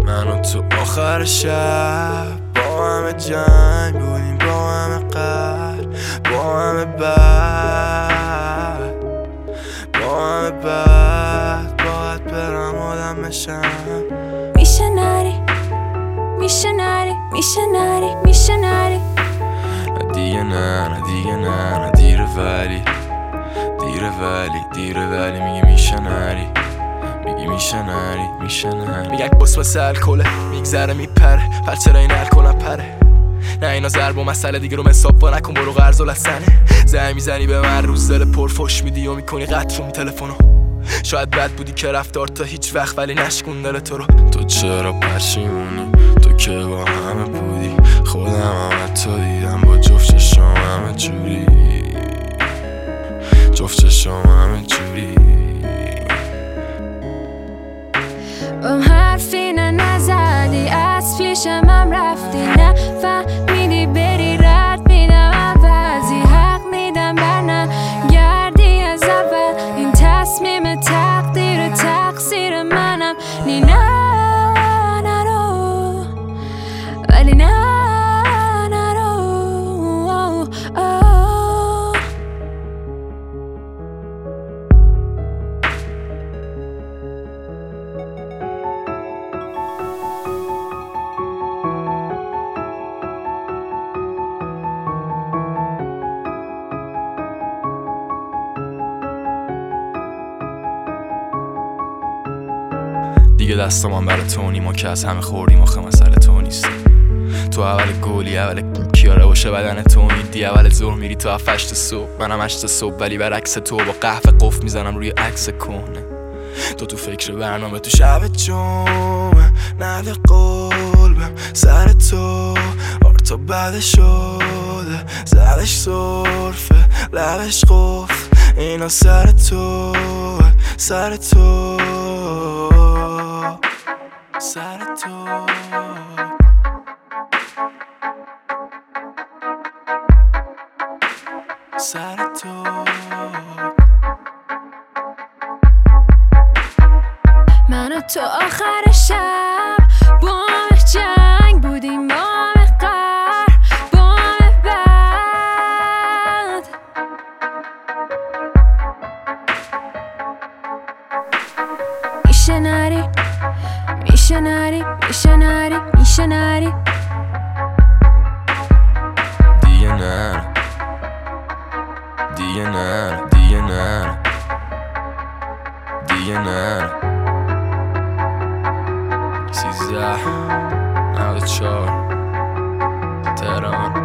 من و تو آخر شب با همه جنگ بودیم، با همه قهر، با همه بد، با همه بد. باید برم آدم بشم. میشه نری، میشه نری، میشه نری، میشه نری. نه دیگه نه، نه دیگه نه، نه دیره ولی دیره ولی دیره ولی میگه میشه نری، میگی میشه نری، میشه نری. میگن بس واسه الکله میگذره میپره، پر چرا این الکلم پره؟ نه اینا ضرب و مسئله دیگه رو مسابقه نکن، برو قرض و لسنه. زنگ میزنی به من روز دل پرفش میدی و میکنی قطع رو تلفنو. شاید بد بودی که رفتار تا هیچ وقت ولی نشکون دل تو رو. تو چرا پشیمونی؟ تو که با همه بودی، خودم هم تو دیدم با جفت چشم همه جوری، جفت چشم همه جوری. حرفی نزدی، از پیشم هم رفتی، نفهمیدی بری، رد میدم عوضی، حق میدم برنم گردی از اول. این تصمیم تقدیر تقصیر منم، نی نه نرو ولی نه نرو. دیگه دستم هم برای تو نیم، ما که از همه خوردیم، آخه مسئله تو نیست. تو اول گلی، اول کیاره باشه بدن تو میدی، اول ظهر میری تو 7-8 صبح، منم 8 صبح ولی برعکس تو با قهوه قفل میزنم روی عکس کنه. تو فکر برنامه تو شب جمعه، نده قلبم سر تو، آرتا بده شده، زدش صرفه لبش قفل، اینا سر تو، سر تو، سر تو. سر تو من و تو آخر شب با همه جنگ بودیم، با همه قهر، با همه بد. میشه نری، میشه نری، میشه نری، میشه نری. دیگه نه، دیگه نه، دیگه نه، دیگه نه. 13 94 تهران.